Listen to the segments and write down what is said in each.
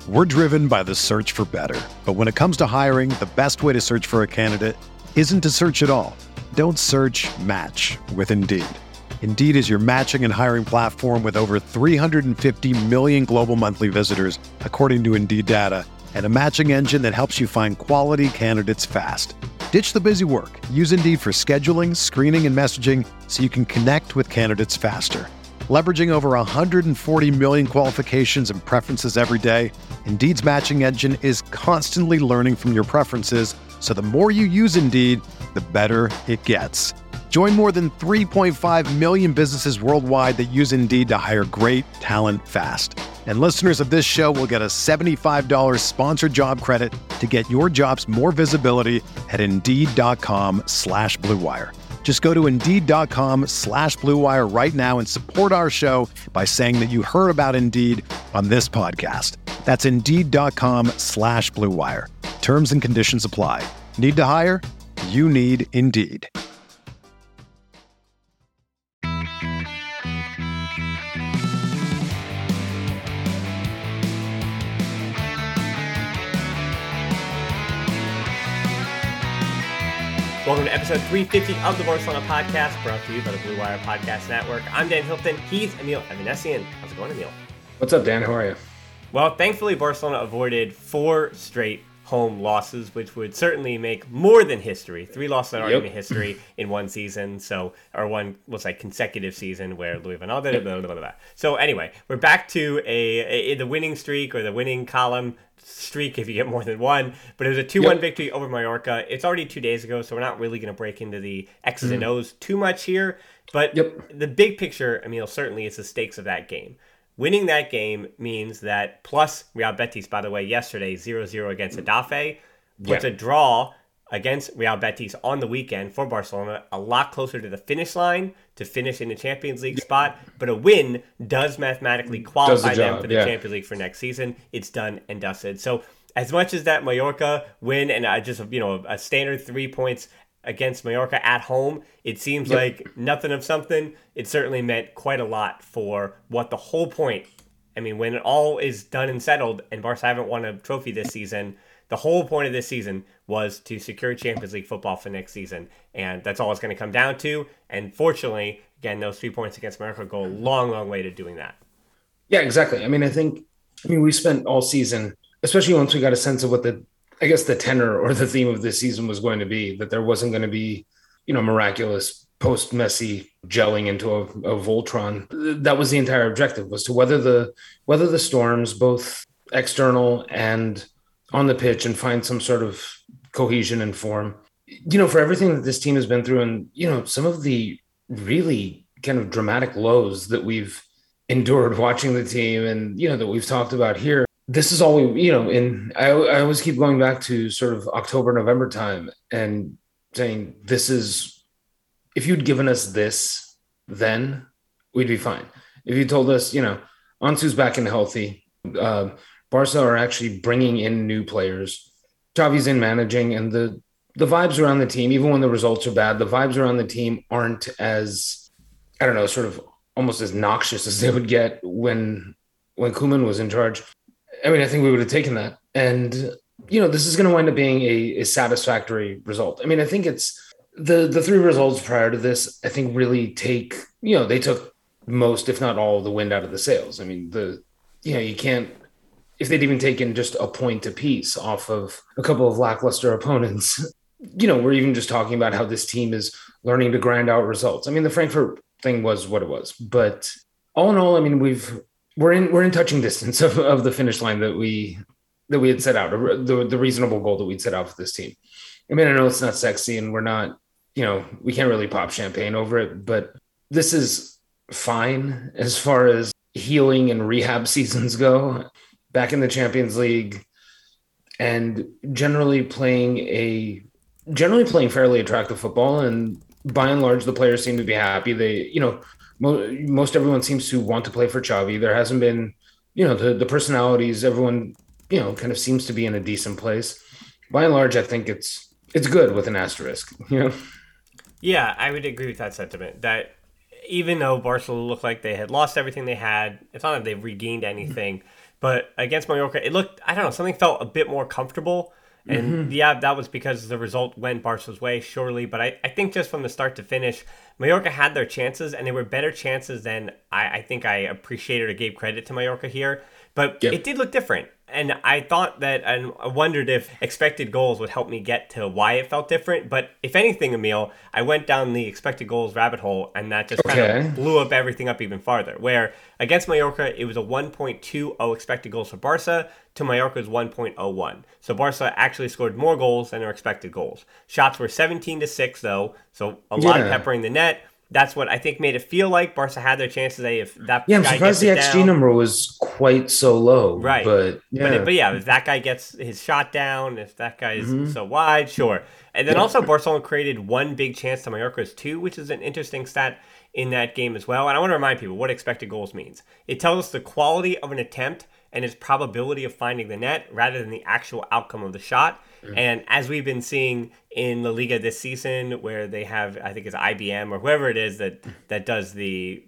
We're driven by the search for better. But when it comes to hiring, the best way to search for a candidate isn't to search at all. Don't search, match with Indeed. Indeed is your matching and hiring platform with over 350 million global monthly visitors, according to Indeed data, and a matching engine that helps you find quality candidates fast. Ditch the busy work. Use Indeed for scheduling, screening, and messaging so you can connect with candidates faster. Leveraging over 140 million qualifications and preferences every day, Indeed's matching engine is constantly learning from your preferences, so the more you use Indeed, the better it gets. Join more than 3.5 million businesses worldwide that use Indeed to hire great talent fast. And listeners of this show will get a $75 sponsored job credit to get your jobs more visibility at Indeed.com/Blue Wire. Just go to Indeed.com/Blue Wire right now and support our show by saying that you heard about Indeed on this podcast. That's Indeed.com/Blue Wire. Terms and conditions apply. Need to hire? You need Indeed. Welcome to episode 350 of the Barcelona Podcast, brought to you by the Blue Wire Podcast Network. I'm Dan Hilton. He's Emil Evanesian. How's it going, Emil? What's up, Dan? How are you? Well, thankfully, Barcelona avoided 4 straight home losses, which would certainly make more than history. 3 losses that aren't even history in one season, or one was like consecutive season where Louis van Gaal did it, blah, blah, blah, blah. So anyway, we're back to the winning streak, or the winning column streak if you get more than one, but it was a 2-1 victory over Mallorca. It's already 2 days ago, so we're not really going to break into the X's and O's too much here, but the big picture, Emil, certainly is the stakes of that game. Winning that game means that, plus Real Betis, by the way, yesterday 0-0 against Getafe, puts a draw against Real Betis on the weekend for Barcelona a lot closer to the finish line to finish in the Champions League spot. But a win does mathematically qualify them for the Champions League for next season. It's done and dusted. So as much as that Mallorca win and a standard 3 points against Mallorca at home, it seems like nothing of something. It certainly meant quite a lot for what the whole point, I mean, when it all is done and settled and Barca haven't won a trophy this season, the whole point of this season was to secure Champions League football for next season. And that's all it's going to come down to. And fortunately, again, those 3 points against Mallorca go a long, long way to doing that. Yeah, exactly. I mean, we spent all season, especially once we got a sense of what the tenor or the theme of this season was going to be, that there wasn't going to be, miraculous post-Messi gelling into a Voltron. That was the entire objective, was to weather the storms, both external and on the pitch, and find some sort of cohesion and form. For everything that this team has been through, and, some of the really kind of dramatic lows that we've endured watching the team and, that we've talked about here, this is all we, I always keep going back to sort of October, November time and saying, if you'd given us this, then we'd be fine. If you told us, Ansu's back and healthy, Barca are actually bringing in new players, Xavi's in managing, and the vibes around the team, even when the results are bad, the vibes around the team aren't as, sort of almost as noxious as they would get when Koeman was in charge. I mean, I think we would have taken that. And, this is going to wind up being a satisfactory result. I mean, I think it's the 3 results prior to this, I think really they took most, if not all, of the wind out of the sails. I mean, you can't, if they'd even taken just a point apiece off of a couple of lackluster opponents, we're even just talking about how this team is learning to grind out results. I mean, the Frankfurt thing was what it was, but all in all, I mean, we're in touching distance of the finish line that we had set out, or the reasonable goal that we'd set out for this team. I mean, I know it's not sexy and we're not, we can't really pop champagne over it, but this is fine as far as healing and rehab seasons go. Back in the Champions League and generally playing fairly attractive football. And by and large, the players seem to be happy. They, most everyone seems to want to play for Xavi. There hasn't been, the personalities, everyone, kind of seems to be in a decent place. By and large, I think it's good with an asterisk, Yeah, I would agree with that sentiment. That even though Barcelona looked like they had lost everything they had, it's not that they've regained anything. But against Mallorca, it looked, I don't know, something felt a bit more comfortable. And yeah, that was because the result went Barca's way, surely. But I think just from the start to finish, Mallorca had their chances, and they were better chances than I think I appreciated or gave credit to Mallorca here. But it did look different. And I thought that, and I wondered if expected goals would help me get to why it felt different. But if anything, Emil, I went down the expected goals rabbit hole, and that just kind of blew up everything up even farther. Where against Mallorca, it was a 1.20 expected goals for Barca to Mallorca's 1.01. So Barca actually scored more goals than their expected goals. Shots were 17-6, though, so a lot of peppering the net. That's what I think made it feel like Barca had their chances. If that I'm surprised the XG number was quite so low. Right. But yeah, if that guy gets his shot down, if that guy is so wide, sure. And then also Barcelona created one big chance to Mallorca's 2, which is an interesting stat in that game as well. And I want to remind people what expected goals means. It tells us the quality of an attempt and its probability of finding the net rather than the actual outcome of the shot. And as we've been seeing in La Liga this season, where they have, I think it's IBM or whoever it is that does the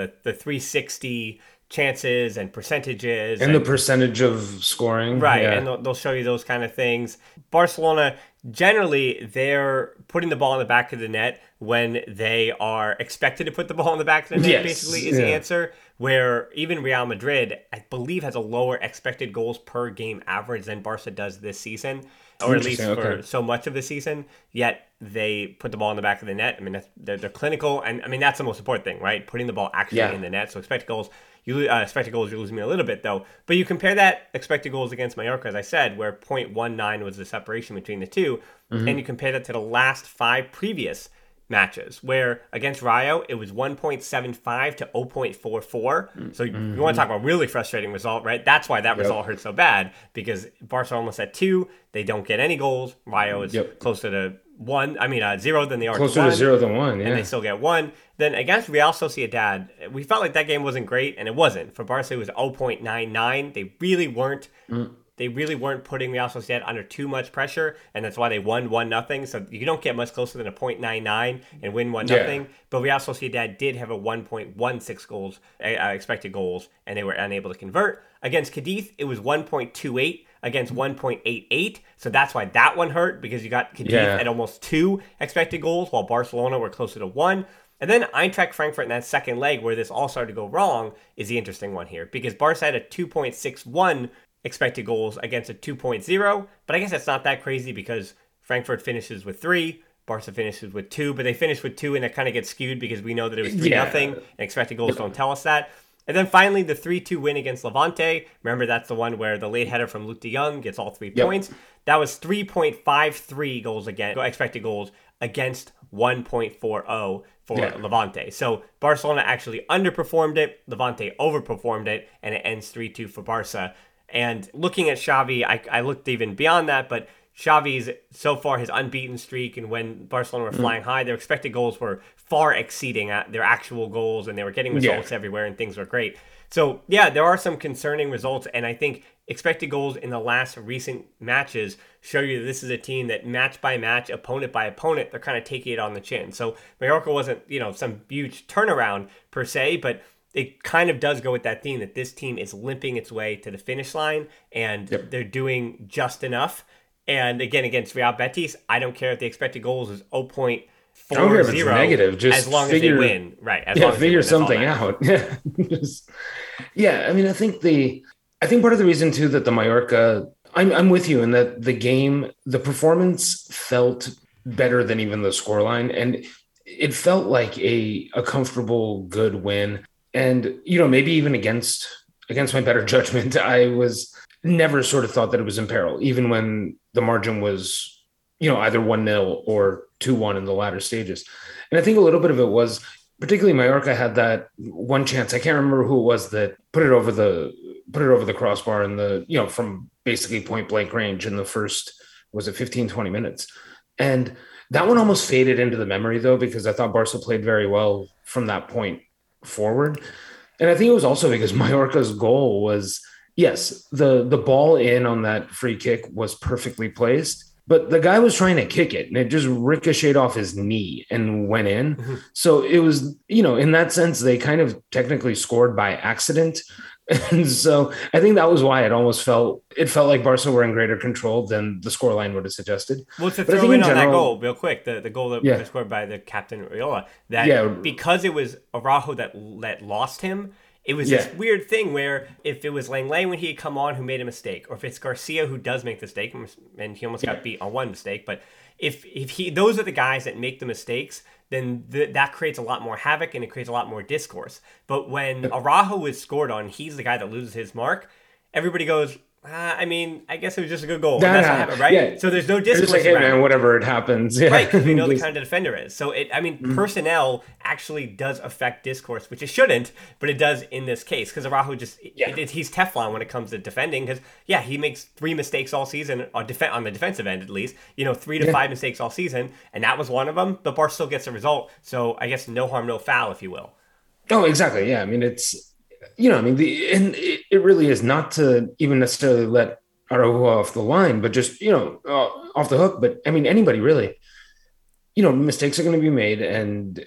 360 chances and percentages and the percentage of scoring, right? And they'll show you those kind of things. Barcelona, generally, they're putting the ball in the back of the net when they are expected to put the ball in the back of the net, basically, is the answer. Where even Real Madrid, I believe, has a lower expected goals per game average than Barca does this season, or at least for so much of the season, yet they put the ball in the back of the net. I mean, they're clinical, and I mean, that's the most important thing, right? Putting the ball actually in the net. So expected goals, you're losing me a little bit, though. But you compare that expected goals against Mallorca, as I said, where 0.19 was the separation between the two, and you compare that to the last 5 previous matches, where against Rayo, it was 1.75 to 0.44. So you want to talk about really frustrating result, right? That's why that result hurt so bad, because Barca almost at 2. They don't get any goals. Rayo is closer to 0 than they are closer to 0 than 1, and they still get 1. Then against Real Sociedad, we felt like that game wasn't great, and it wasn't. For Barca, it was 0.99. They really weren't. They really weren't putting Real Sociedad under too much pressure, and that's why they won 1-0. So you don't get much closer than a 0.99 and win 1-0. But Real Sociedad did have a 1.16 goals expected goals, and they were unable to convert. Against Cadiz, it was 1.28 against 1.88. So that's why that one hurt, because you got Cadiz at almost 2 expected goals, while Barcelona were closer to 1. And then Eintracht Frankfurt in that second leg, where this all started to go wrong, is the interesting one here, because Barca had a 2.61 expected goals against a 2.0, but I guess that's not that crazy because Frankfurt finishes with 3, Barca finishes with 2, but they finish with 2, and it kind of gets skewed because we know that it was 3-0, and expected goals don't tell us that. And then finally, the 3-2 win against Levante. Remember, that's the one where the late header from Luuk de Jong gets all 3 points. That was 3.53 goals expected goals against 1.40 for Levante. So Barcelona actually underperformed it, Levante overperformed it, and it ends 3-2 for Barca. And looking at Xavi, I looked even beyond that, but Xavi's, so far, his unbeaten streak, and when Barcelona were flying high, their expected goals were far exceeding their actual goals, and they were getting results everywhere, and things were great. So, yeah, there are some concerning results, and I think expected goals in the last recent matches show you that this is a team that match by match, opponent by opponent, they're kind of taking it on the chin. So Mallorca wasn't, some huge turnaround per se, but it kind of does go with that theme that this team is limping its way to the finish line, and they're doing just enough. And again, against Real Betis, I don't care if the expected goals is 0.40. I don't care if it's negative, just as long as they win. Right. As long as figure something out. I mean, I think part of the reason too that the Mallorca, I'm with you in that the performance felt better than even the scoreline, and it felt like a comfortable, good win. And, maybe even against my better judgment, I was never sort of thought that it was in peril, even when the margin was, either 1-0 or 2-1 in the latter stages. And I think a little bit of it was, particularly Mallorca had that one chance. I can't remember who it was that put it over the crossbar in from basically point blank range in the first, was it 15, 20 minutes? And that one almost faded into the memory, though, because I thought Barca played very well from that point forward. And I think it was also because Mallorca's goal was, yes, the ball in on that free kick was perfectly placed, but the guy was trying to kick it and it just ricocheted off his knee and went in. So it was, in that sense, they kind of technically scored by accident, And so I think that was why it felt like Barca were in greater control than the scoreline would have suggested. Well, to But I throw think in in on that general, goal real quick, the goal that yeah, was scored by the captain Riola, yeah, that because it was Araujo that lost him, it was yeah, this weird thing where if it was Langley when he had come on who made a mistake, or if it's Garcia who does make the mistake, and he almost got beat on one mistake, but if he those are the guys that make the mistakes, then that creates a lot more havoc and it creates a lot more discourse. But when Araujo is scored on, he's the guy that loses his mark. Everybody goes, I mean, I guess it was just a good goal. And that's what happened, right? yeah. So there's no It's discourse like, hey around man, it. whatever it happens, yeah. Right, because we know the kind of defender is. So, personnel actually does affect discourse, which it shouldn't, but it does in this case. Because Araujo he's Teflon when it comes to defending. Because, he makes 3 mistakes all season, on the defensive end at least. 3 to 5 mistakes all season, and that was one of them. But Barca still gets a result. So, I guess no harm, no foul, if you will. Oh, exactly. Yeah. I mean, it really is not to even necessarily let Araujo off the line, but just, off the hook. But I mean, anybody really, mistakes are going to be made, and,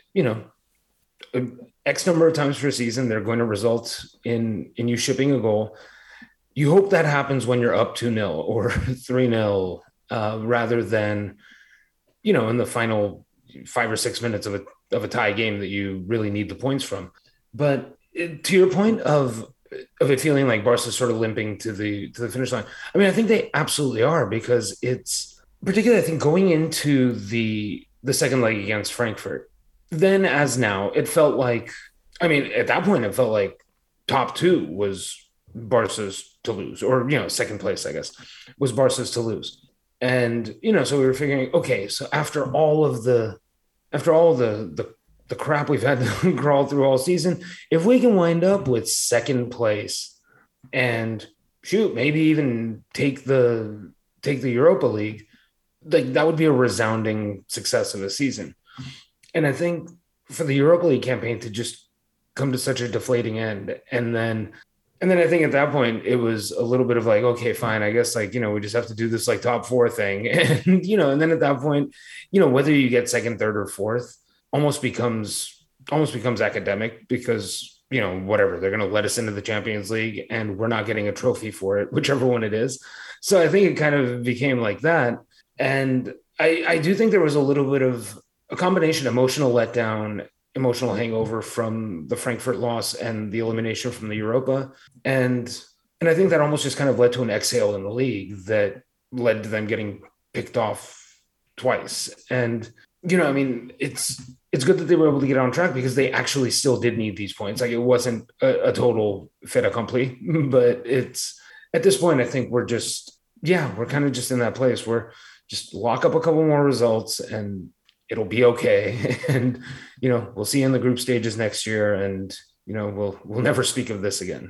X number of times per season, they're going to result in you shipping a goal. You hope that happens when you're up 2-0 or 3-0, rather than, in the final 5 or 6 minutes of a tie game that you really need the points from. But to your point of it feeling like Barca's sort of limping to the finish line, I mean, I think they absolutely are, because it's particularly, I think, going into the second leg against Frankfurt, then as now, it felt like, I mean, at that point, it felt like top 2 was Barca's to lose, or, second place, I guess, was Barca's to lose. And, so we were figuring, okay, so after all the crap we've had to crawl through all season, if we can wind up with second place and maybe even take the Europa League, like that would be a resounding success of the season. And I think for the Europa League campaign to just come to such a deflating end, and then I think at that point it was a little bit of like, okay, fine, I guess, like, we just have to do this like top 4 thing, and and then at that point, whether you get second, third, or fourth almost becomes academic, because whatever, they're going to let us into the Champions League and we're not getting a trophy for it, whichever one it is. So I think it kind of became like that. And I do think there was a little bit of a combination emotional letdown, emotional hangover from the Frankfurt loss and the elimination from the Europa. And I think that almost just kind of led to an exhale in the league that led to them getting picked off twice. And, I mean, it's good that they were able to get on track, because they actually still did need these points. Like, it wasn't a total fait accompli, but it's, at this point, I think we're kind of just in that place where just lock up a couple more results and it'll be okay. And, we'll see you in the group stages next year, and, we'll never speak of this again.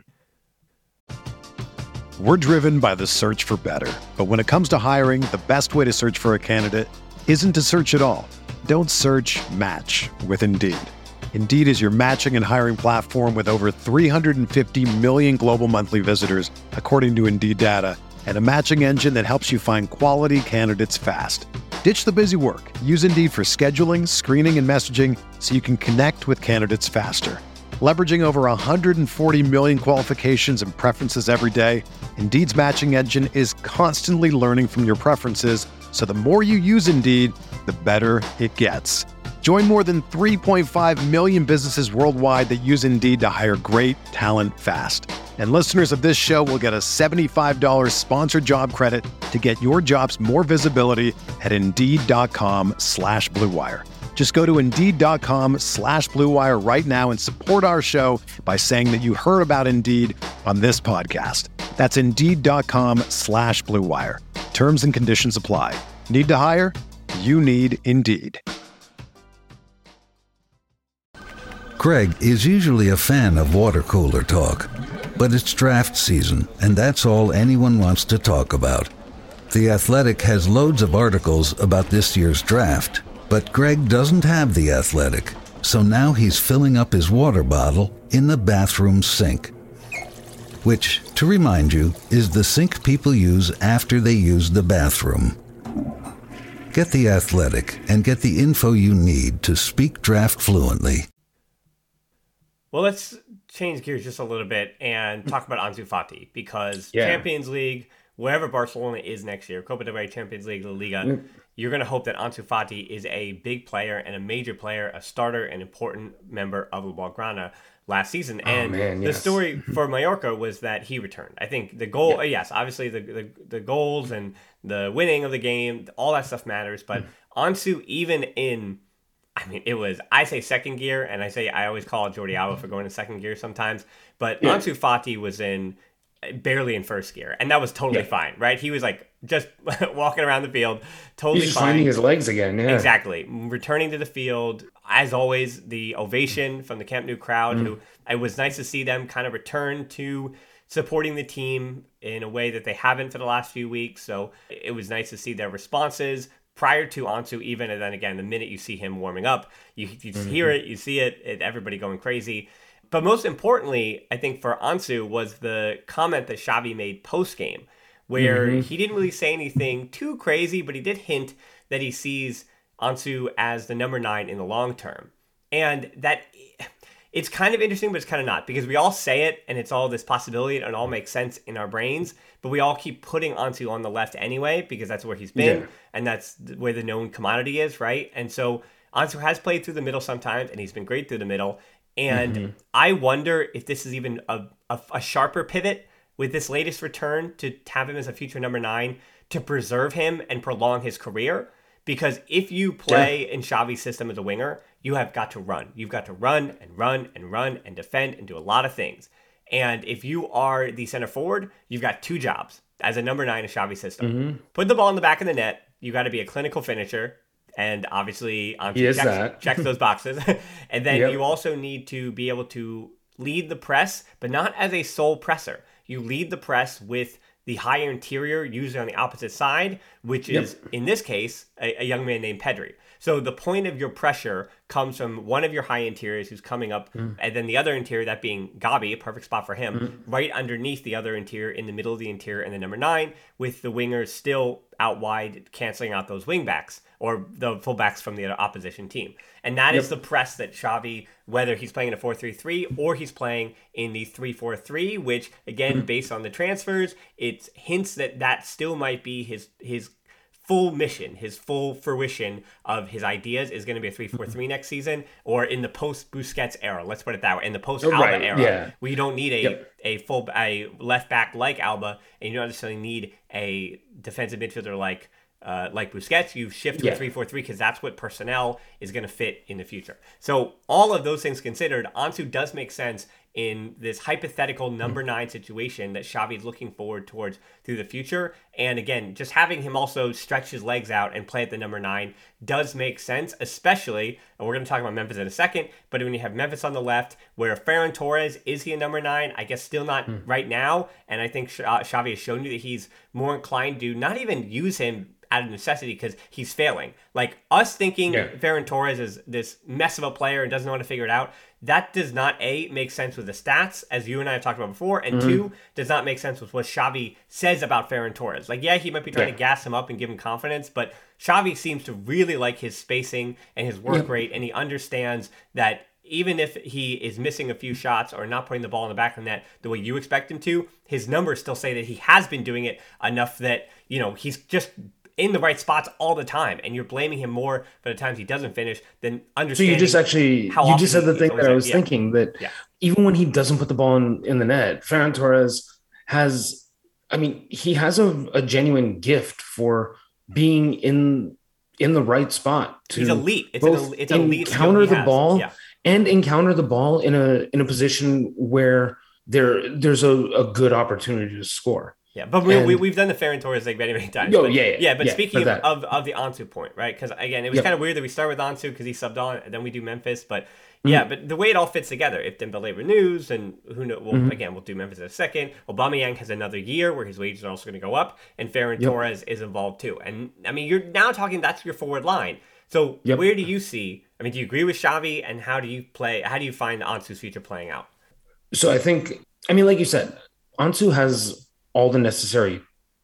We're driven by the search for better. But when it comes to hiring, the best way to search for a candidate isn't to search at all. Don't search, match with Indeed. Indeed is your matching and hiring platform with over 350 million global monthly visitors, according to Indeed data, and a matching engine that helps you find quality candidates fast. Ditch the busy work. Use Indeed for scheduling, screening, and messaging so you can connect with candidates faster. Leveraging over 140 million qualifications and preferences every day, Indeed's matching engine is constantly learning from your preferences, so the more you use Indeed, the better it gets. Join more than 3.5 million businesses worldwide that use Indeed to hire great talent fast. And listeners of this show will get a $75 sponsored job credit to get your jobs more visibility at Indeed.com/Blue Wire. Just go to Indeed.com/Blue Wire right now and support our show by saying that you heard about Indeed on this podcast. That's Indeed.com/Blue Wire. Terms and conditions apply. Need to hire? You need Indeed. Greg is usually a fan of water cooler talk, but it's draft season, and that's all anyone wants to talk about. The Athletic has loads of articles about this year's draft, but Greg doesn't have The Athletic, so now he's filling up his water bottle in the bathroom sink. Which, to remind you, is the sink people use after they use the bathroom. Get The Athletic and get the info you need to speak draft fluently. Well, let's change gears just a little bit and talk about Ansu Fati, because Champions League, wherever Barcelona is next year, Copa del Rey, Champions League, La Liga, you're going to hope that Ansu Fati is a big player and a major player, a starter, an important member of the Blaugrana last season. And the story for Mallorca was that he returned. I think the goal, yes, obviously the goals and the winning of the game, all that stuff matters. But Ansu, even in, I mean, it was, I say second gear, and I always call Jordi Alba for going in second gear sometimes. But Ansu Fati was barely in first gear, and that was totally fine, right? He was like just walking around the field, totally He's just fine. finding his legs again, Exactly. Returning to the field, as always, the ovation from the Camp Nou crowd, who it was nice to see them kind of return to supporting the team in a way that they haven't for the last few weeks. So it was nice to see their responses prior to Ansu even, and then again, the minute you see him warming up, you hear it, you see it, everybody going crazy. But most importantly, I think for Ansu was the comment that Xavi made post-game, where he didn't really say anything too crazy, but he did hint that he sees Ansu as the number 9 in the long term. And that, it's kind of interesting, but it's kind of not, because we all say it, and it's all this possibility, and it all makes sense in our brains, but we all keep putting Ansu on the left anyway, because that's where he's been, and that's where the known commodity is, right? And so Ansu has played through the middle sometimes, and he's been great through the middle. And I wonder if this is even a sharper pivot with this latest return to have him as a future number 9 to preserve him and prolong his career. Because if you play in Xavi's system as a winger, you have got to run. You've got to run and run and run and defend and do a lot of things. And if you are the center forward, you've got 2 jobs as a number 9 in Xavi's system. Put the ball in the back of the net. You got to be a clinical finisher. And obviously, Ansu checks those boxes. And then you also need to be able to lead the press, but not as a sole presser. You lead the press with the higher interior, usually on the opposite side, which is, in this case, a young man named Pedri. So the point of your pressure comes from one of your high interiors who's coming up, and then the other interior, that being Gabi, a perfect spot for him, right underneath the other interior, in the middle of the interior, and the number 9, with the wingers still out wide, canceling out those wing backs, or the fullbacks from the opposition team. And that is the press that Xavi, whether he's playing in a 4-3-3 or he's playing in the 3-4-3, which, again, based on the transfers, it hints that still might be his full mission, his full fruition of his ideas is going to be a 3-4-3 next season, or in the post-Busquets era. Let's put it that way. In the post-Alba era, where you don't need a left back like Alba, and you don't necessarily need a defensive midfielder like Busquets. You shift to a 3-4-3 because that's what personnel is going to fit in the future. So all of those things considered, Ansu does make sense in this hypothetical number 9 situation that Xavi is looking forward towards through the future. And again, just having him also stretch his legs out and play at the number 9 does make sense, especially, and we're going to talk about Memphis in a second, but when you have Memphis on the left, where Ferran Torres, is he a number 9? I guess still not right now. And I think Xavi has shown you that he's more inclined to not even use him out of necessity because he's failing. Like us thinking Ferran Torres is this mess of a player and doesn't know how to figure it out, that does not, A, make sense with the stats, as you and I have talked about before, and 2, does not make sense with what Xavi says about Ferran Torres. Like, he might be trying to gas him up and give him confidence, but Xavi seems to really like his spacing and his work rate, and he understands that even if he is missing a few shots or not putting the ball in the back of the net the way you expect him to, his numbers still say that he has been doing it enough that, he's just in the right spots all the time, and you're blaming him more for the times he doesn't finish than understanding. So you just said the thing that I was thinking, that even when he doesn't put the ball in the net, Ferran Torres has, he has a genuine gift for being in the right spot to he's elite. It's an elite encounter the ball and encounter the ball in a position where there's a good opportunity to score. Yeah, but we've done the Ferran Torres thing many, many times. But speaking of the Ansu point, right? Because again, it was kind of weird that we start with Ansu because he subbed on, and then we do Memphis. But but the way it all fits together, if Dembele renews, and who knows, we'll do Memphis in a second. Aubameyang has another year where his wages are also going to go up, and Ferran Torres is involved too. And you're now talking that's your forward line. So where do you see? Do you agree with Xavi, and how do you find Ansu's future playing out? So I think, like you said, Ansu has all the necessary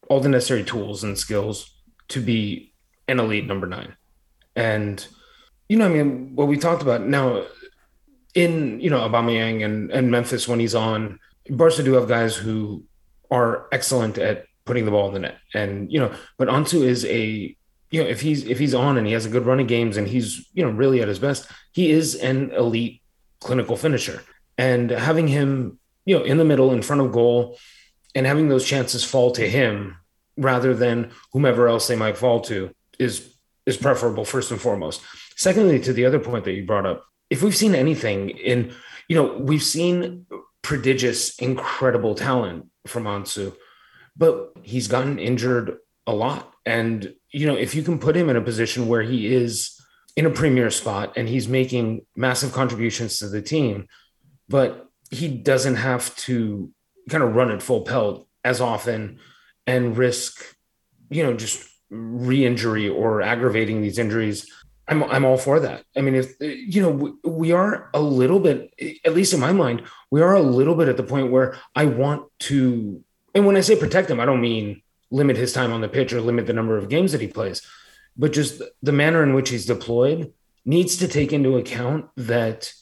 tools and skills to be an elite number 9. And, what we talked about now, in, Aubameyang and Memphis when he's on, Barca do have guys who are excellent at putting the ball in the net. And, but Ansu is if he's on and he has a good run of games and he's, really at his best, he is an elite clinical finisher. And having him, in the middle in front of goal and having those chances fall to him rather than whomever else they might fall to is preferable first and foremost. Secondly, to the other point that you brought up, if we've seen anything we've seen prodigious, incredible talent from Ansu, but he's gotten injured a lot. And, if you can put him in a position where he is in a premier spot and he's making massive contributions to the team, but he doesn't have to kind of run at full pelt as often and risk, just re-injury or aggravating these injuries, I'm all for that. I mean, if we are a little bit, at least in my mind, we are a little bit at the point where I want to, and when I say protect him, I don't mean limit his time on the pitch or limit the number of games that he plays, but just the manner in which he's deployed needs to take into account that,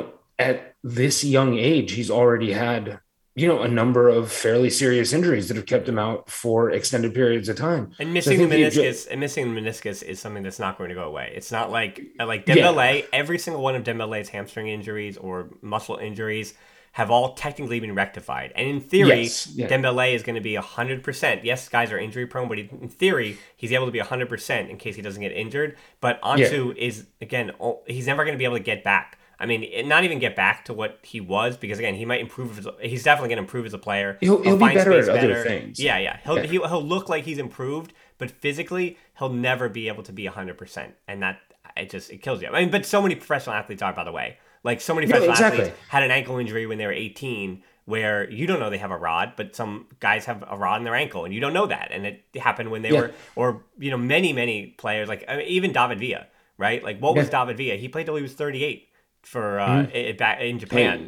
at this young age, he's already had, a number of fairly serious injuries that have kept him out for extended periods of time. And missing the meniscus is something that's not going to go away. It's not like Dembele, every single one of Dembele's hamstring injuries or muscle injuries have all technically been rectified. And in theory, Dembele is going to be 100%. Yes, guys are injury prone, but in theory, he's able to be 100% in case he doesn't get injured. But Ansu is, again, he's never going to be able to get back. I mean, not even get back to what he was, because again, he might improve. He's definitely going to improve as a player. He'll be better at other things. Yeah. He'll look like he's improved, but physically, he'll never be able to be 100%, and that it kills you. I mean, but so many professional athletes are, by the way. Like so many professional athletes had an ankle injury when they were 18, where you don't know they have a rod, but some guys have a rod in their ankle, and you don't know that, and it happened when they were, or many players, like even David Villa, right? Like what was David Villa? He played till he was 38. For back in Japan,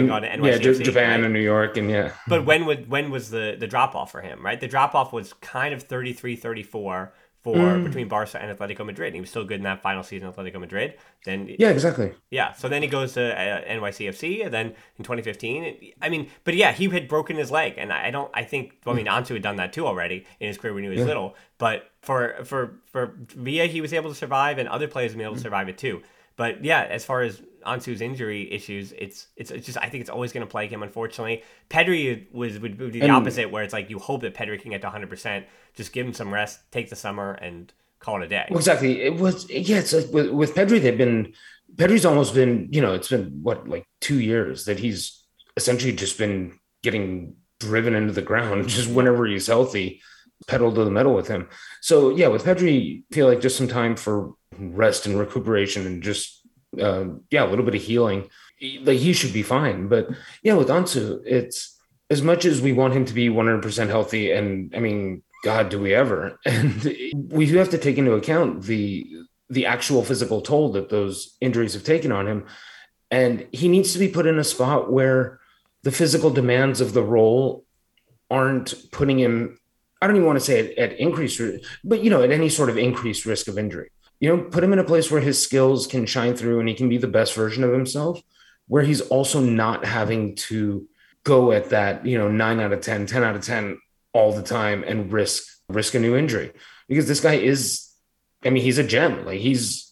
Japan, right? And New York, and But when was the drop off for him? Right, the drop off was kind of 33, 34 between Barca and Atletico Madrid. And he was still good in that final season, Atletico Madrid. Then exactly. So then he goes to NYCFC, and then in 2015, I mean, but he had broken his leg, and I think Ansu had done that too already in his career when he was little. But for Villa, he was able to survive, and other players have been able to survive it too. But as far as Ansu's injury issues, it's just, I think it's always going to plague him, unfortunately. Pedri would be the opposite, where it's like you hope that Pedri can get to 100%, just give him some rest, take the summer, and call it a day. Well, exactly. It was, it's like with Pedri, Pedri's almost been, it's been like 2 years that he's essentially just been getting driven into the ground, just whenever he's healthy, pedal to the metal with him. So with Pedri, I feel like just some time for rest and recuperation and just a little bit of healing, like he should be fine. But with Ansu, it's as much as we want him to be 100% healthy, and I mean, God, do we ever? And we do have to take into account the actual physical toll that those injuries have taken on him, and he needs to be put in a spot where the physical demands of the role aren't putting him, I don't even want to say at increased risk, but at any sort of increased risk of injury. Put him in a place where his skills can shine through and he can be the best version of himself, where he's also not having to go at that, 9 out of 10, 10 out of 10 all the time and risk a new injury. Because this guy he's a gem. Like he's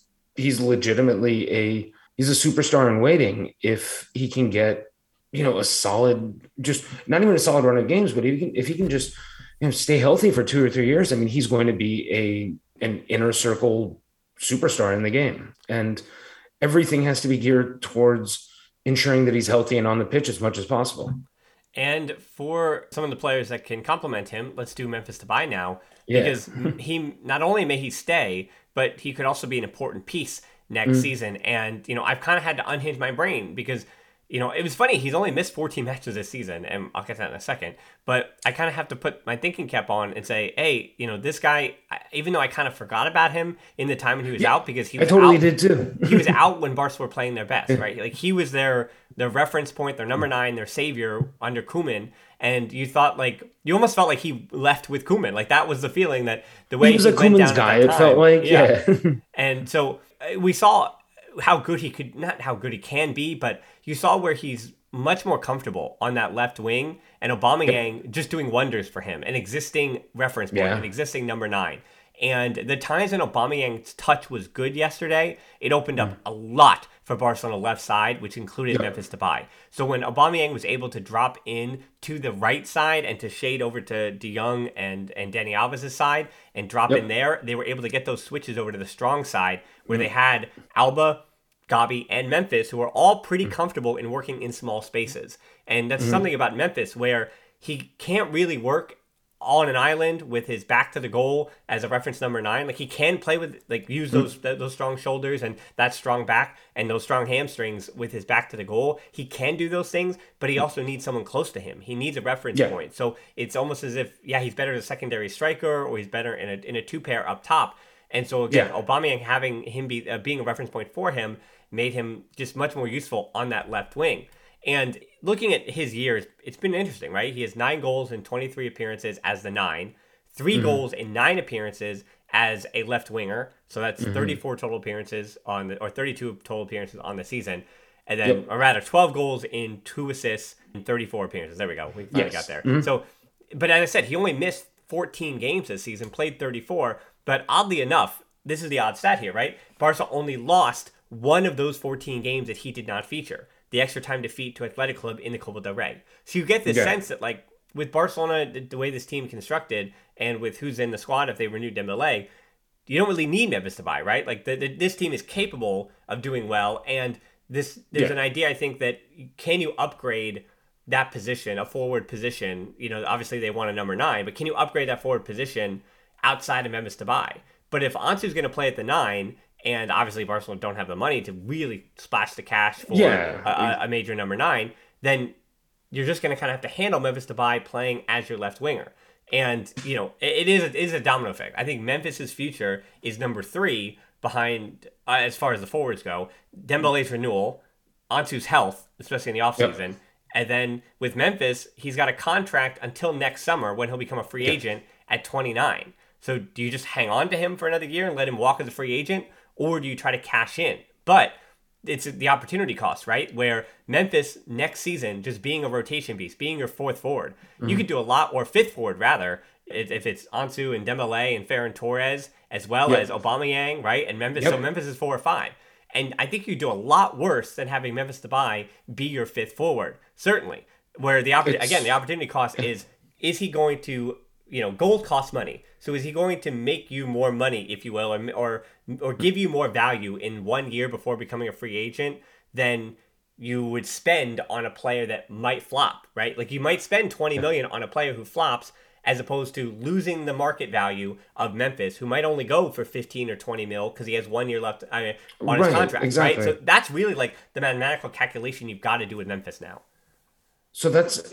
legitimately he's a superstar in waiting if he can get, a solid, just not even a solid run of games, but if he can just, stay healthy for 2 or 3 years, I mean, he's going to be an inner circle superstar in the game, and everything has to be geared towards ensuring that he's healthy and on the pitch as much as possible. And for some of the players that can complement him, let's do Memphis Depay now, because he not only may he stay, but he could also be an important piece next season. And I've kind of had to unhinge my brain because it was funny. He's only missed 14 matches this season, and I'll get to that in a second. But I kind of have to put my thinking cap on and say, hey, this guy, even though I kind of forgot about him in the time when he was out, because he was did too. He was out when Barca were playing their best, right? Like he was their reference point, their number 9, their savior under Koeman. And you almost felt like he left with Koeman. Like that was the feeling, that the way he was a went Koeman's down guy. At that It felt like, And so we saw how good he could, not how good he can be, but you saw where he's much more comfortable on that left wing, and Aubameyang just doing wonders for him, an existing reference point, an existing number 9. And the times when Aubameyang's touch was good yesterday, it opened up a lot for Barcelona left side, which included Memphis Depay. So when Aubameyang was able to drop in to the right side and to shade over to De Jong and Dani Alves' side and drop in there, they were able to get those switches over to the strong side where they had Alba, Gabi, and Memphis, who are all pretty comfortable in working in small spaces. And that's something about Memphis where he can't really work on an island with his back to the goal as a reference number 9. Like, he can play with, like, use those strong shoulders and that strong back and those strong hamstrings with his back to the goal. He can do those things, but he also needs someone close to him. He needs a reference point. So it's almost as if, he's better as a secondary striker, or he's better in a 2-pair up top. And so again, Aubameyang having him being a reference point for him made him just much more useful on that left wing. And looking at his years, it's been interesting, right? He has 9 goals in 23 appearances as the 9, 3 goals in 9 appearances as a left winger. So that's 34 total appearances or 32 total appearances on the season. And then, or rather, 12 goals in 2 assists in 34 appearances. There we go. We finally got there. So, but as I said, he only missed 14 games this season, played 34. But oddly enough, this is the odd stat here, right? Barca only lost one of those 14 games that he did not feature. The extra time defeat to Athletic Club in the Copa del Rey. So you get this sense that, like, with Barcelona, the way this team constructed, and with who's in the squad if they renewed Dembélé, you don't really need Memphis Depay, right? Like, this team is capable of doing well, and there's an idea, I think, that can you upgrade that position, a forward position? You know, obviously they want a number 9, but can you upgrade that forward position outside of Memphis Depay? But if Ansu's going to play at the 9, and obviously Barcelona don't have the money to really splash the cash for a major number 9, then you're just going to kind of have to handle Memphis Depay playing as your left winger. And, you know, it is a domino effect. I think Memphis's future is number 3 behind, as far as the forwards go, Dembele's renewal, Ansu's health, especially in the offseason. And then with Memphis, he's got a contract until next summer when he'll become a free agent at 29. So do you just hang on to him for another year and let him walk as a free agent? Or do you try to cash in? But it's the opportunity cost, right? Where Memphis next season, just being a rotation piece, being your 4th forward, you could do a lot, or 5th forward rather, if it's Ansu and Dembélé and Ferran Torres, as well as Aubameyang, right? And Memphis, so Memphis is 4 or 5. And I think you do a lot worse than having Memphis Depay be your 5th forward, certainly. Where the opportunity cost is he going to, gold costs money. So is he going to make you more money, if you will, or give you more value in 1 year before becoming a free agent than you would spend on a player that might flop, right? Like, you might spend $20 million on a player who flops, as opposed to losing the market value of Memphis, who might only go for 15 or 20 mil because he has 1 year left on his contract, right? So that's really like the mathematical calculation you've got to do with Memphis now. So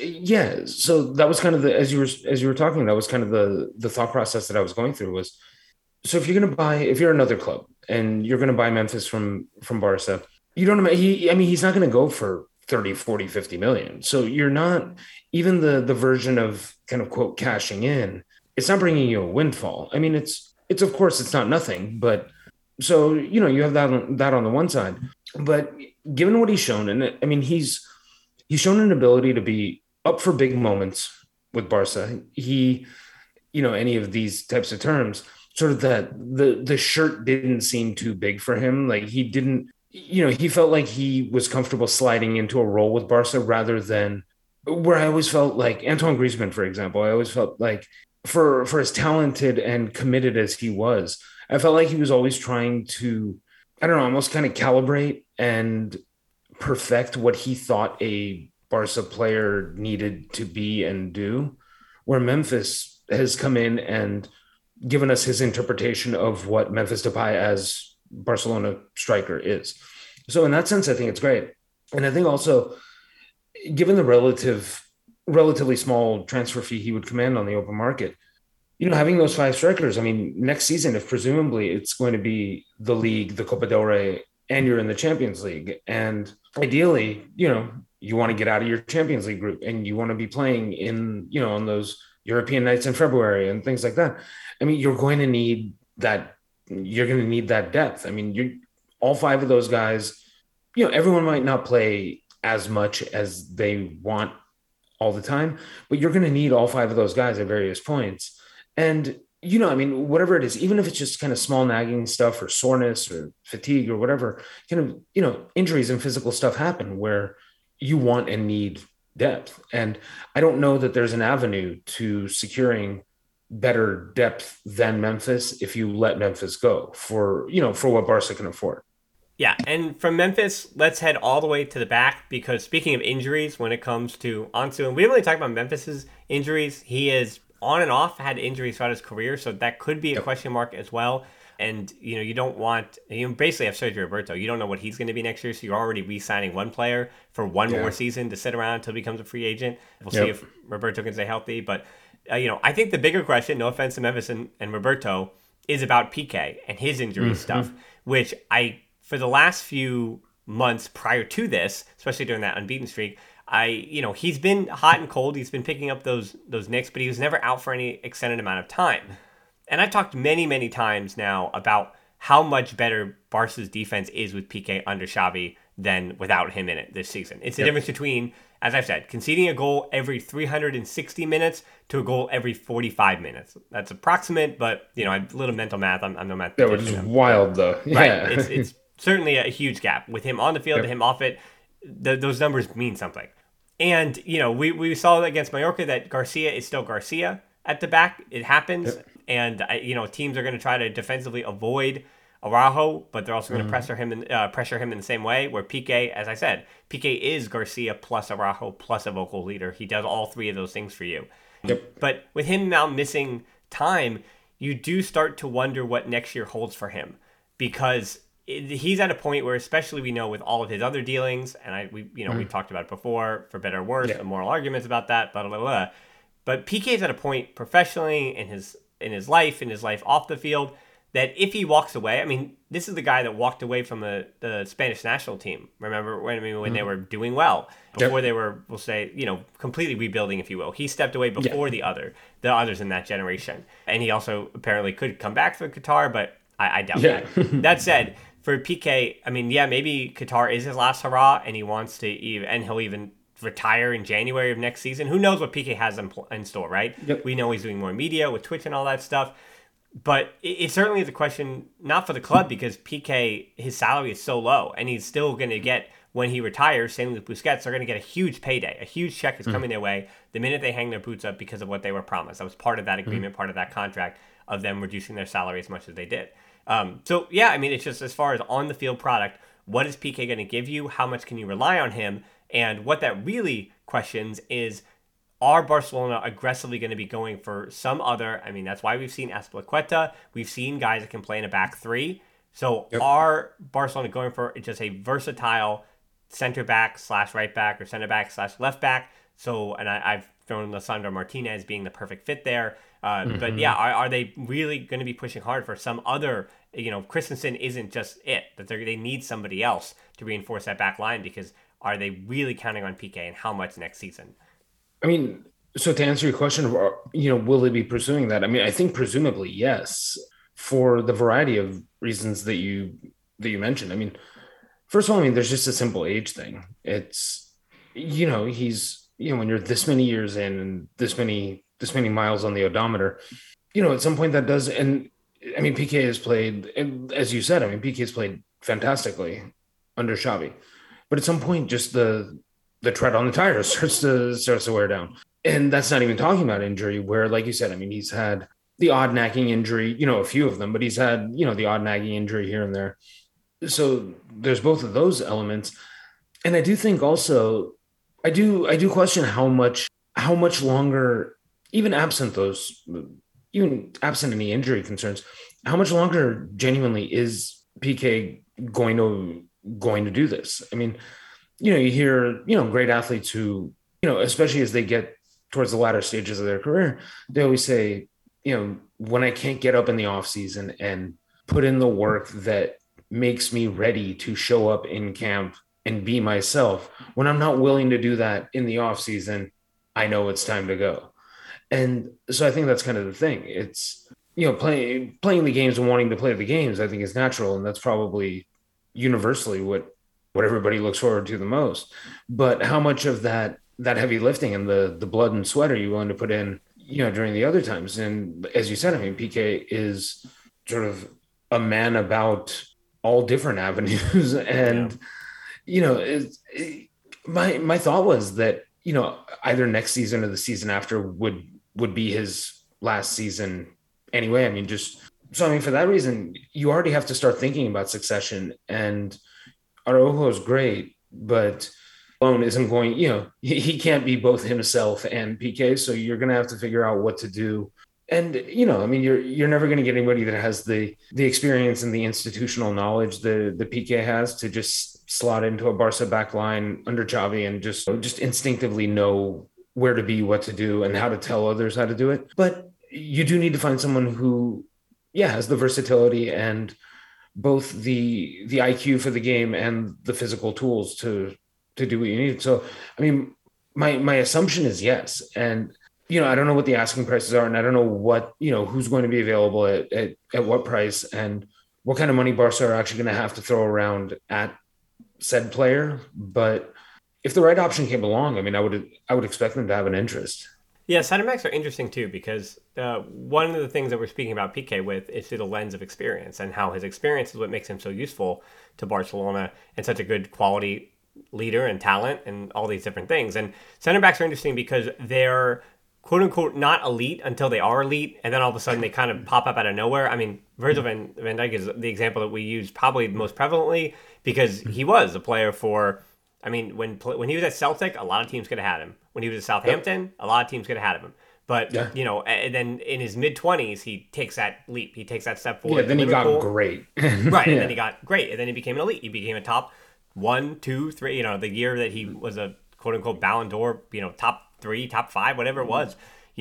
so that was kind of as you were talking, that was kind of the thought process that I was going through was, so if you're another club and you're going to buy Memphis from Barca, you don't, he's not going to go for 30, 40, 50 million. So you're not, even the version of kind of quote cashing in, it's not bringing you a windfall. I mean, it's of course it's not nothing, but so, you have that on the one side, but given what he's shown, and I mean, he's shown an ability to be up for big moments with Barca. He, any of these types of terms, sort of that the shirt didn't seem too big for him. Like, he didn't, he felt like he was comfortable sliding into a role with Barca rather than where I always felt like Antoine Griezmann, for example. I always felt like for as talented and committed as he was, I felt like he was always trying to, I don't know, almost kind of calibrate and perfect what he thought a Barca player needed to be and do, where Memphis has come in and given us his interpretation of what Memphis Depay as Barcelona striker is. So in that sense, I think it's great. And I think also, given the relatively small transfer fee he would command on the open market, having those 5 strikers, I mean, next season, if presumably it's going to be the league, the Copa del Rey, and you're in the Champions League, and ideally, you want to get out of your Champions League group and you want to be playing in, on those European nights in February and things like that. I mean, you're going to need that. You're going to need that depth. I mean, all five of those guys, everyone might not play as much as they want all the time, but you're going to need all five of those guys at various points. And, I mean, whatever it is, even if it's just kind of small nagging stuff or soreness or fatigue or whatever, kind of, injuries and physical stuff happen where you want and need depth. And I don't know that there's an avenue to securing better depth than Memphis if you let Memphis go for what Barca can afford. Yeah, and from Memphis, let's head all the way to the back, because speaking of injuries, when it comes to Ansu, and we didn't really talk about Memphis's injuries, he is on and off had injuries throughout his career, so that could be a question mark as well. And, you don't want, you basically have Sergio Roberto. You don't know what he's going to be next year, so you're already re-signing one player for one more season to sit around until he becomes a free agent. We'll see if Roberto can stay healthy. But, I think the bigger question, no offense to Memphis and Roberto, is about PK and his injury stuff, which for the last few months prior to this, especially during that unbeaten streak, he's been hot and cold. He's been picking up those nicks, but he was never out for any extended amount of time. And I've talked many, many times now about how much better Barca's defense is with PK under Xavi than without him in it this season. It's the difference between, as I've said, conceding a goal every 360 minutes to a goal every 45 minutes. That's approximate, but, a little mental math. I'm no math. That was wild, though. Yeah. Right. It's certainly a huge gap with him on the field to him off it. Those numbers mean something. And, we saw against Mallorca that Garcia is still Garcia at the back. It happens. And, teams are going to try to defensively avoid Araujo, but they're also going to pressure him in the same way, where PK, as I said, PK is Garcia plus Araujo plus a vocal leader. He does all three of those things for you. But with him now missing time, you do start to wonder what next year holds for him, because he's at a point where, especially we know with all of his other dealings, and we've talked about it before, for better or worse, and moral arguments about that, blah, blah, blah, blah. But PK is at a point professionally in his life off the field, that if he walks away, I mean, this is the guy that walked away from the Spanish national team. Remember when they were doing well, before they were, we'll say, completely rebuilding, if you will. He stepped away before the others in that generation. And he also apparently could come back for Qatar, but I doubt that. That said, for PK, I mean, maybe Qatar is his last hurrah, and he wants to and he'll even retire in January of next season. Who knows what PK has in store, right? We know he's doing more media with Twitch and all that stuff. But it certainly is a question, not for the club, because PK, his salary is so low, and he's still going to get, when he retires, same with Busquets, they're going to get a huge payday. A huge check is coming their way the minute they hang their boots up because of what they were promised. That was part of that agreement, part of that contract, of them reducing their salary as much as they did. It's just as far as on the field product, what is PK going to give you? How much can you rely on him? And what that really questions is, are Barcelona aggressively going to be going for some other? I mean, that's why we've seen Azpilicueta. We've seen guys that can play in a back three. So are Barcelona going for just a versatile center back / right back, or center back / left back? So, and I've thrown Lisandro Martinez being the perfect fit there. But are they really going to be pushing hard for some other? Christensen isn't just it. That they need somebody else to reinforce that back line, because are they really counting on PK, and how much next season? I mean, so to answer your question, will they be pursuing that? I mean, I think presumably yes, for the variety of reasons that you mentioned. I mean, first of all, there's just a simple age thing. It's, he's, when you're this many years in and this many miles on the odometer, at some point that does. And I mean, PK has played, and as you said, PK has played fantastically under Xavi, but at some point, just the tread on the tires starts to wear down. And that's not even talking about injury, where, like you said, he's had the odd nagging injury, a few of them, but he's had, the odd nagging injury here and there. So there's both of those elements. And I do think also, I do question how much longer, even absent any injury concerns, how much longer genuinely is PK going to do this? I mean, you hear, great athletes who, especially as they get towards the latter stages of their career, they always say, when I can't get up in the off season and put in the work that makes me ready to show up in camp and be myself, when I'm not willing to do that in the off season, I know it's time to go. And so I think that's kind of the thing. It's, playing the games and wanting to play the games, I think is natural. And that's probably, universally what everybody looks forward to the most. But how much of that heavy lifting and the blood and sweat are you willing to put in, during the other times? And as you said, I mean, PK is sort of a man about all different avenues. And, my thought was that, either next season or the season after would be his last season anyway. I mean, for that reason, you already have to start thinking about succession. And Araujo is great, but alone isn't going, he can't be both himself and PK. So you're going to have to figure out what to do. And, I mean, you're never going to get anybody that has the experience and the institutional knowledge the PK has to just slot into a Barca back line under Xavi and just instinctively know where to be, what to do, and how to tell others how to do it. But you do need to find someone who, has the versatility and both the IQ for the game and the physical tools to do what you need. So, I mean, my assumption is yes. And, I don't know what the asking prices are, and I don't know what, who's going to be available at what price and what kind of money Barca are actually going to have to throw around at said player. But if the right option came along, I mean, I would expect them to have an interest. Yeah, center backs are interesting too, because one of the things that we're speaking about PK with is through the lens of experience, and how his experience is what makes him so useful to Barcelona and such a good quality leader and talent and all these different things. And center backs are interesting because they're quote unquote not elite until they are elite, and then all of a sudden they kind of pop up out of nowhere. I mean, Virgil van Dijk is the example that we use probably most prevalently, because he was a player for, I mean, when he was at Celtic, a lot of teams could have had him. When he was at Southampton, a lot of teams could have had him. But, and then in his mid-20s, he takes that leap. He takes that step forward. Yeah, then he got great. Right, and then he got great. And then he became an elite. He became a top 1, 2, 3, the year that he was a quote-unquote Ballon d'Or, top 3, top 5, whatever it was.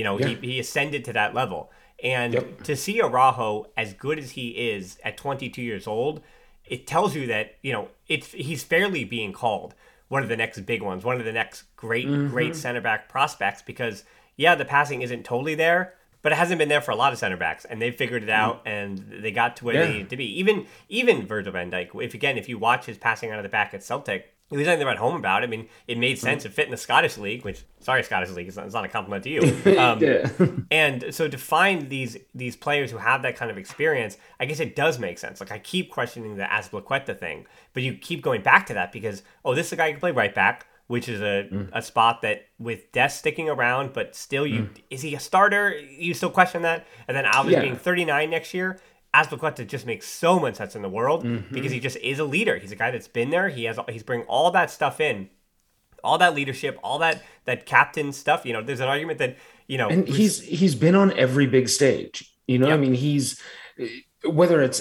He ascended to that level. And to see Araujo as good as he is at 22 years old, it tells you that, he's fairly being called one of the next big ones, one of the next great center back prospects, because the passing isn't totally there, but it hasn't been there for a lot of center backs, and they've figured it out, and they got to where they needed to be. Even Virgil van Dijk, if you watch his passing out of the back at Celtic, there's nothing to write home about. I mean, it made sense. It fit in the Scottish League, which, sorry, Scottish League, it's not a compliment to you. And so to find these players who have that kind of experience, I guess it does make sense. Like, I keep questioning the Azpilicueta thing, but you keep going back to that because, this is a guy who can play right back, which is a spot that with Dest sticking around, but still, is he a starter? You still question that? And then Alves being 39 next year, Azpilicueta just makes so much sense in the world because he just is a leader. He's a guy that's been there. He's bringing all that stuff in, all that leadership, all that captain stuff. There's an argument that and he's been on every big stage. I mean, he's whether it's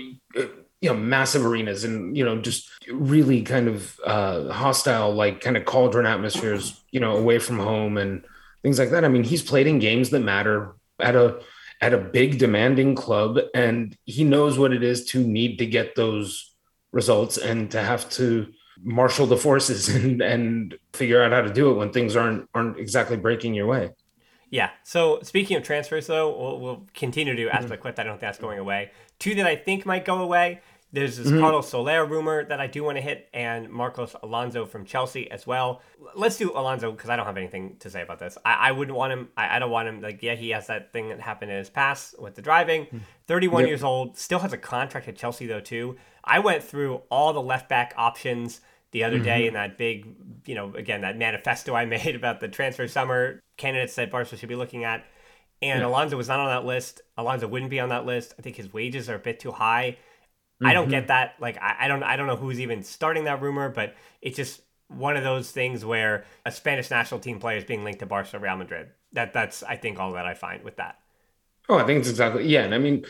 massive arenas and just really kind of hostile, like kind of cauldron atmospheres, away from home and things like that. I mean, he's played in games that matter at a big demanding club, and he knows what it is to need to get those results and to have to marshal the forces and figure out how to do it when things aren't exactly breaking your way. Yeah. So speaking of transfers, though, we'll continue to do Azpilicueta. I don't think that's going away. Two that I think might go away. There's this Carlos Soler rumor that I do want to hit, and Marcos Alonso from Chelsea as well. Let's do Alonso because I don't have anything to say about this. I wouldn't want him. I don't want him. He has that thing that happened in his past with the driving. 31 years old, still has a contract at Chelsea though too. I went through all the left back options the other day in that big, again, that manifesto I made about the transfer summer candidates that Barca should be looking at. And Alonso was not on that list. Alonso wouldn't be on that list. I think his wages are a bit too high. I don't get that. Like, I don't know who's even starting that rumor, but it's just one of those things where a Spanish national team player is being linked to Barca, Real Madrid. That's I think all that I find with that. Oh, I think it's exactly. Yeah. And I mean,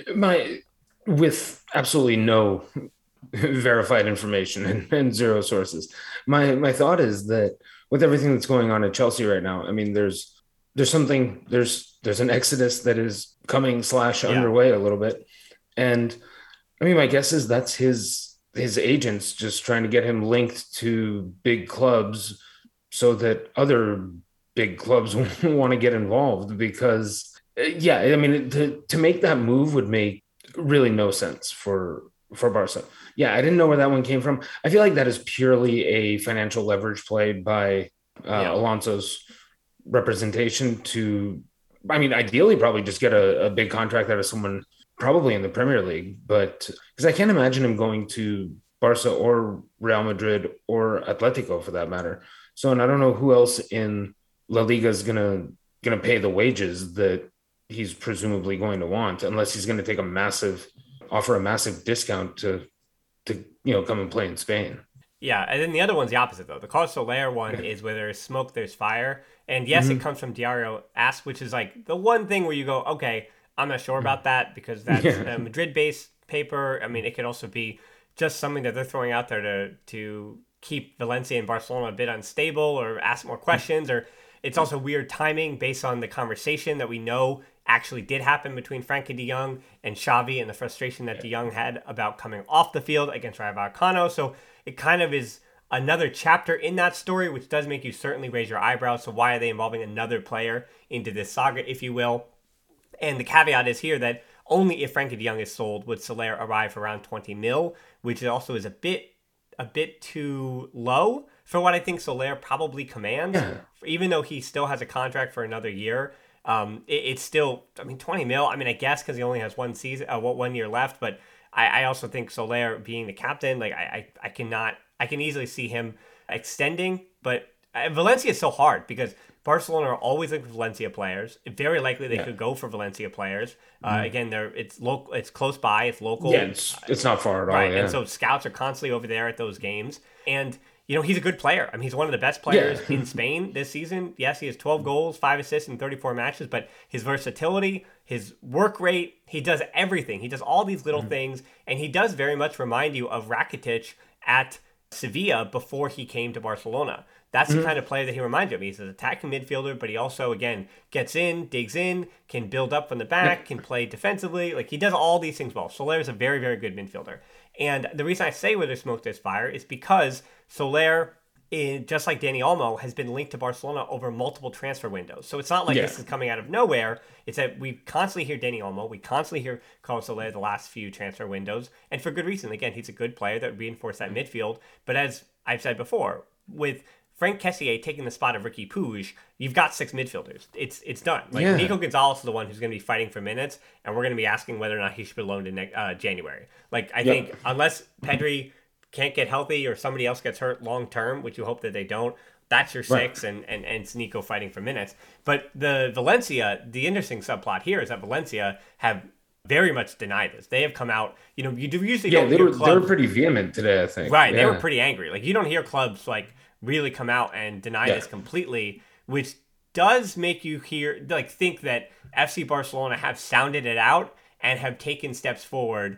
with absolutely no verified information and zero sources, my thought is that with everything that's going on at Chelsea right now, I mean, there's an exodus that is coming / underway a little bit. And I mean, my guess is that's his agents just trying to get him linked to big clubs so that other big clubs want to get involved because, I mean, to make that move would make really no sense for for Barca. Yeah, I didn't know where that one came from. I feel like that is purely a financial leverage play by Alonso's representation to, I mean, ideally probably just get a big contract out of someone probably in the Premier League, but because I can't imagine him going to Barca or Real Madrid or Atletico for that matter. So, and I don't know who else in La Liga is gonna pay the wages that he's presumably going to want, unless he's going to take offer a massive discount to come and play in Spain. Yeah, and then the other one's the opposite, though. The Carlos Soler one is where there's smoke, there's fire. And yes, it comes from Diario AS, which is like the one thing where you go, okay, I'm not sure about that because that's a Madrid-based paper. I mean, it could also be just something that they're throwing out there to keep Valencia and Barcelona a bit unstable or ask more questions. Or it's also weird timing based on the conversation that we know actually did happen between Frankie de Jong and Xavi and the frustration that de Jong had about coming off the field against Rayo Vallecano. So it kind of is another chapter in that story, which does make you certainly raise your eyebrows. So why are they involving another player into this saga, if you will? And the caveat is here that only if Frankie de Jong is sold would Soler arrive for around 20 mil, which also is a bit too low for what I think Soler probably commands. Yeah. Even though he still has a contract for another year, it's still, 20 mil. I mean, I guess because he only has 1 year left, but I also think Soler being the captain, like I can easily see him extending, but Valencia is so hard because Barcelona are always looking for Valencia players. Very likely they could go for Valencia players. Again, it's local, it's close by, it's local. Yeah, it's not far at all. Right, yeah. And so scouts are constantly over there at those games. And he's a good player. I mean, he's one of the best players in Spain this season. Yes, he has 12 goals, 5 assists in 34 matches, but his versatility, his work rate, he does everything. He does all these little things, and he does very much remind you of Rakitic at Sevilla before he came to Barcelona. That's the kind of player that he reminds you of. He's an attacking midfielder, but he also, again, gets in, digs in, can build up from the back, can play defensively. Like, he does all these things well. Soler is a very, very good midfielder. And the reason I say where there's smoke, there's fire is because Soler, just like Dani Olmo, has been linked to Barcelona over multiple transfer windows. So it's not like this is coming out of nowhere. It's that we constantly hear Dani Olmo. We constantly hear Carlos Soler the last few transfer windows. And for good reason. Again, he's a good player that reinforced that midfield. But as I've said before, with Frank Kessié taking the spot of Ricky Puig, you've got 6 midfielders. It's done. Nico Gonzalez is the one who's going to be fighting for minutes, and we're going to be asking whether or not he should be loaned in January. I think unless Pedri can't get healthy or somebody else gets hurt long term, which you hope that they don't, that's your 6, and it's Nico fighting for minutes. But the interesting subplot here is that Valencia have very much denied this. They have come out, you usually don't hear clubs. They were pretty vehement today, I think. Right, they were pretty angry. You don't hear clubs really come out and deny this completely, which does make you think that FC Barcelona have sounded it out and have taken steps forward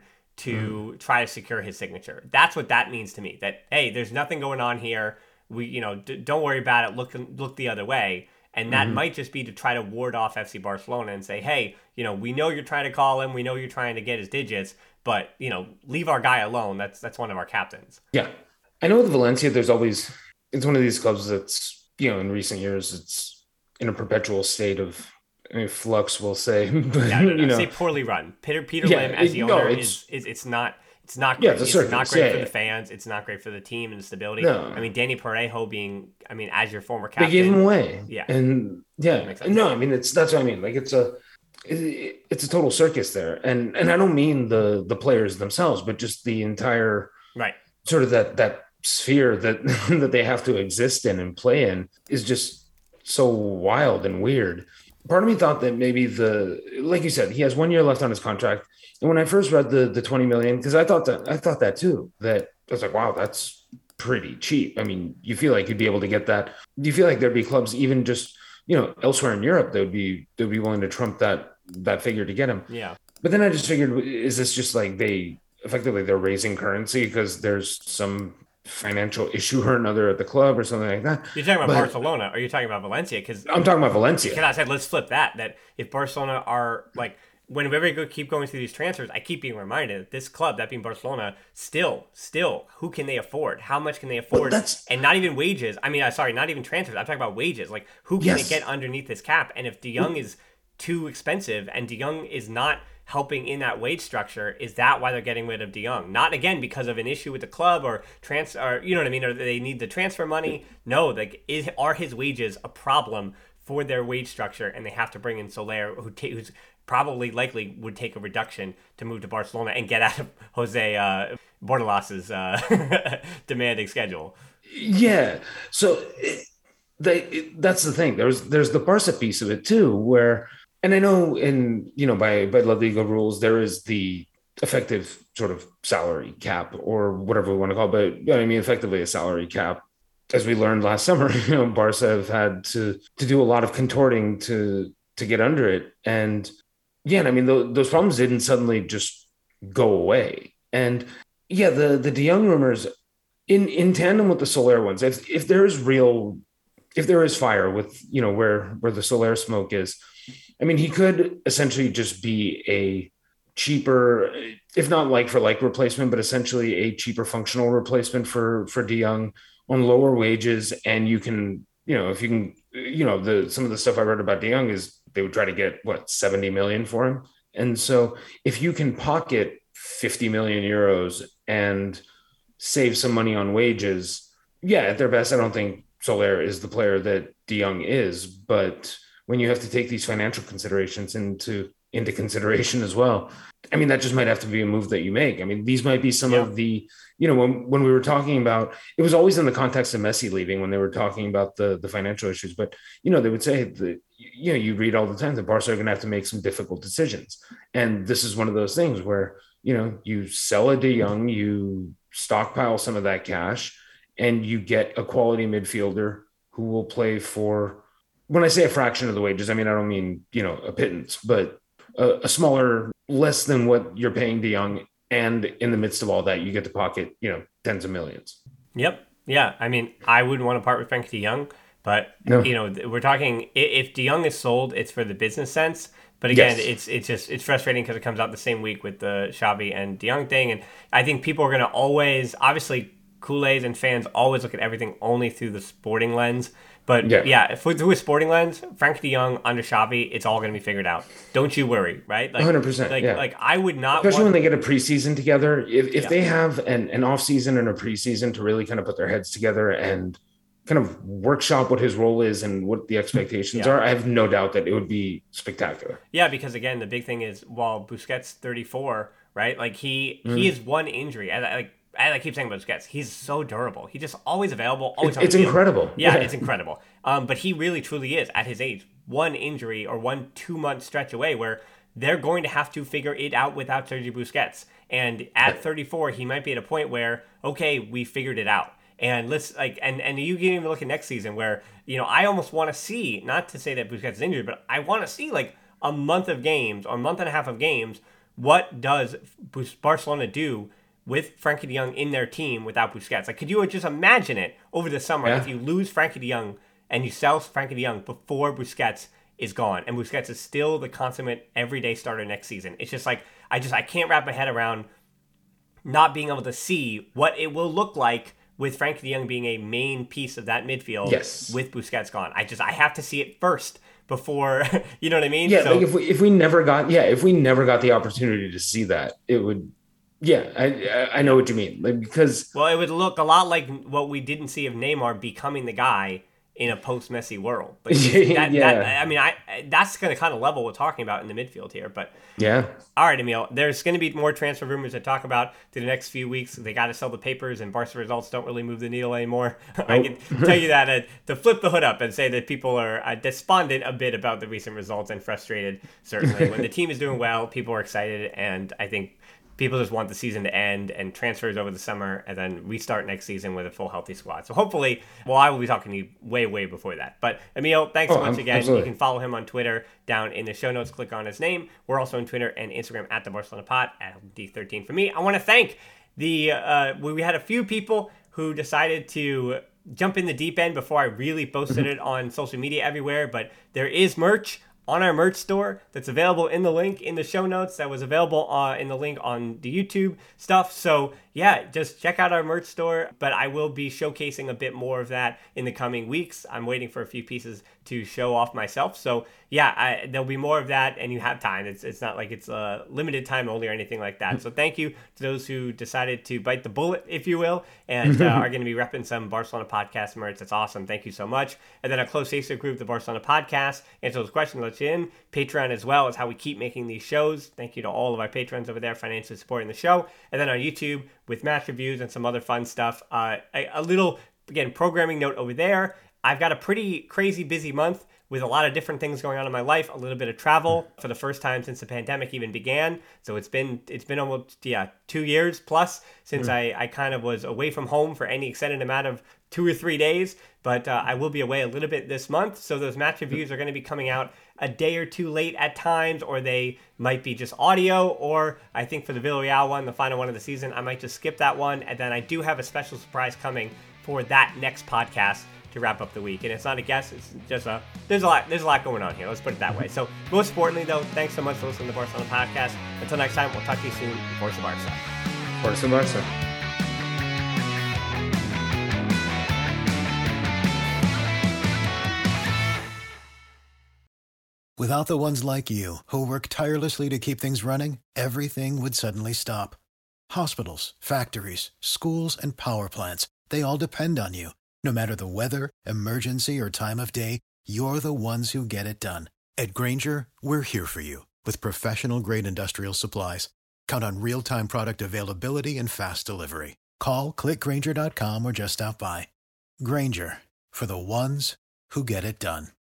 to try to secure his signature. That's what that means to me. That, hey, there's nothing going on here. We, don't worry about it. Look the other way. And that might just be to try to ward off FC Barcelona and say, hey, we know you're trying to call him. We know you're trying to get his digits, but, leave our guy alone. That's one of our captains. Yeah. I know with Valencia, it's one of these clubs that's, in recent years, it's in a perpetual state of flux, we'll say. But, say poorly run. Peter Lim as the owner it's not great. Yeah, it's not great for the fans. It's not great for the team and the stability. No. I mean, Danny Parejo as your former captain. They gave him away. Yeah. And no, that's what I mean. It's a total circus there. And I don't mean the players themselves, but just the entire sort of that sphere that they have to exist in and play in is just so wild and weird. Part of me thought that maybe like you said, he has 1 year left on his contract. And when I first read the 20 million, because I thought that too, that I was like, wow, that's pretty cheap. I mean, you feel like you'd be able to get that. Do you feel like there'd be clubs even just, elsewhere in Europe that would be willing to trump that figure to get him? Yeah. But then I just figured, is this just like they're raising currency because there's some financial issue or another at the club or something like that? You're talking about Barcelona, or you're talking about Valencia? Because I'm talking about Valencia. Because I said, let's flip that if Barcelona are whenever we keep going through these transfers, I keep being reminded that this club, that being Barcelona, still, who can they afford? How much can they afford? And not even wages. I mean, not even transfers. I'm talking about wages. Who can they get underneath this cap? And if De Jong is too expensive, and De Jong is not helping in that wage structure. Is that why they're getting rid of De Jong? Not again because of an issue with the club or you know what I mean, or they need the transfer money. No, like are his wages a problem for their wage structure, and they have to bring in Soler, who's probably likely would take a reduction to move to Barcelona and get out of Jose Bordalas's demanding schedule. Yeah, so that's the thing. There's the Barca piece of it too, where, and I know by La Liga rules there is the effective sort of salary cap or whatever we want to call it, but I mean effectively a salary cap. As we learned last summer, Barca have had to do a lot of contorting to get under it, and yeah, I mean those problems didn't suddenly just go away. And yeah, the De Jong rumors in tandem with the Soler ones, if there is fire with where the Soler smoke is, I mean he could essentially just be a cheaper, if not like for like replacement, but essentially a cheaper functional replacement for De Jong on lower wages. And you can, if you can, some of the stuff I read about De Jong is they would try to get 70 million for him. And so if you can pocket 50 million euros and save some money on wages, yeah, at their best, I don't think Soler is the player that De Jong is, but when you have to take these financial considerations into consideration as well, I mean, that just might have to be a move that you make. I mean, these might be some of the, when we were talking about, it was always in the context of Messi leaving when they were talking about the financial issues, but, they would say that, you read all the time that Barca are going to have to make some difficult decisions. And this is one of those things where, you sell a De Jong, you stockpile some of that cash, and you get a quality midfielder who will play for, when I say a fraction of the wages, I mean, I don't mean, a pittance, but a smaller, less than what you're paying De Jong. And in the midst of all that, you get to pocket, tens of millions. Yep. Yeah. I mean, I wouldn't want to part with Frankie De Jong, but, No. We're talking, if De Jong is sold, it's for the business sense. But again, Yes. it's frustrating because it comes out the same week with the Xavi and De Jong thing. And I think people are going to always, obviously, Kool-Aids and fans always look at everything only through the sporting lens. But yeah, through a sporting lens, Frankie De Jong under Xavi, it's all going to be figured out. Don't you worry, right? 100%. Like I would not, especially when they get a preseason together. If they have an off season and a preseason to really kind of put their heads together and kind of workshop what his role is and what the expectations are, I have no doubt that it would be spectacular. Yeah, because again, the big thing is while Busquets 34, right? Like he is one injury, and I keep saying about Busquets, he's so durable. He's just always available, always on the It's field. incredible. Yeah, it's incredible. But he really truly is at his age, one injury or 1-2 month stretch away where they're going to have to figure it out without Sergio Busquets. And at 34, he might be at a point where, okay, we figured it out. And let's and you can even look at next season where, I almost want to see, not to say that Busquets is injured, but I want to see like a month of games or a month and a half of games. What does Barcelona do with Frankie De Jong in their team without Busquets? Like, could you just imagine it over the summer if you lose Frankie De Jong and you sell Frankie De Jong before Busquets is gone and Busquets is still the consummate everyday starter next season? It's just like, I can't wrap my head around not being able to see what it will look like with Frankie De Jong being a main piece of that midfield with Busquets gone. I have to see it first before, you know what I mean? Yeah, so, like if we never got the opportunity to see that, it would. Yeah, I know what you mean. Like, because it would look a lot like what we didn't see of Neymar becoming the guy in a post-Messi world. But that's going to kind of level we're talking about in the midfield here. But yeah. All right, Emil, there's going to be more transfer rumors to talk about through the next few weeks. They got to sell the papers, and Barca results don't really move the needle anymore. Nope. I can tell you that to flip the hood up and say that people are despondent a bit about the recent results and frustrated, certainly. When the team is doing well, people are excited, and I think people just want the season to end and transfers over the summer and then restart next season with a full healthy squad. So hopefully, I will be talking to you way, way before that. But Emil, thanks so much again. Absolutely. You can follow him on Twitter down in the show notes. Click on his name. We're also on Twitter and Instagram at the Barcelona Pod at D13 for me. I want to thank we had a few people who decided to jump in the deep end before I really posted it on social media everywhere, but there is merch on our merch store that's available in the link in the show notes that was available in the link on the YouTube stuff. So, yeah, just check out our merch store. But I will be showcasing a bit more of that in the coming weeks. I'm waiting for a few pieces to show off myself. So yeah, there'll be more of that, and you have time. It's not like it's a limited time only or anything like that. So thank you to those who decided to bite the bullet, if you will, and are going to be repping some Barcelona podcast merch. That's awesome. Thank you so much. And then our close Facebook group, the Barcelona Podcast, answer those questions, let you in. Patreon as well is how we keep making these shows. Thank you to all of our patrons over there financially supporting the show. And then on YouTube with match reviews and some other fun stuff. A little, again, programming note over there. I've got a pretty crazy busy month with a lot of different things going on in my life, a little bit of travel for the first time since the pandemic even began. So it's been almost 2 years plus since I kind of was away from home for any extended amount of 2 or 3 days. But I will be away a little bit this month. So those match reviews are going to be coming out a day or two late at times, or they might be just audio, or I think for the Villarreal one, the final one of the season, I might just skip that one. And then I do have a special surprise coming for that next podcast to wrap up the week. And it's not a guess, it's just there's a lot going on here. Let's put it that way. So most importantly though, thanks so much for listening to the Barcelona Podcast. Until next time, we'll talk to you soon. Forza Barca. Forza Barca. Without the ones like you, who work tirelessly to keep things running, everything would suddenly stop. Hospitals, factories, schools, and power plants, they all depend on you. No matter the weather, emergency, or time of day, you're the ones who get it done. At Grainger, we're here for you with professional-grade industrial supplies. Count on real-time product availability and fast delivery. Call, click Grainger.com, or just stop by. Grainger, for the ones who get it done.